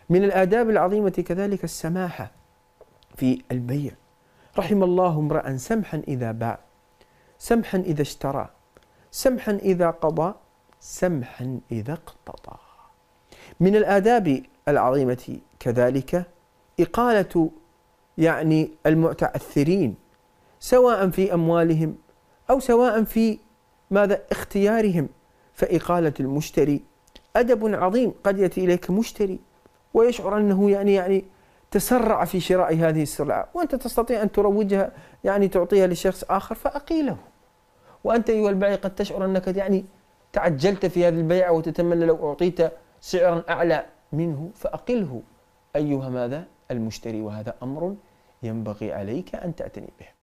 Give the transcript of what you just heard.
من الآداب العظيمة كذلك السماحة في البيع. رحم الله امرأ سمحا إذا باع، سمحا إذا اشترى، سمحا إذا قضى، سمحا إذا اقتضى. من الآداب العظيمة كذلك إقالة المتعثرين، سواء في أموالهم أو سواء في اختيارهم. فإقالة المشتري أدب عظيم. قد يأتي إليك مشتري ويشعر أنه تسرع في شراء هذه السلعة، وأنت تستطيع أن تروجها، تعطيها لشخص آخر فأقيله. وأنت أيها البائع قد تشعر أنك تعجلت في هذه البيعة وتتمنى لو أعطيت سعرا أعلى منه، فأقله أيها المشتري. وهذا أمر ينبغي عليك أن تعتني به.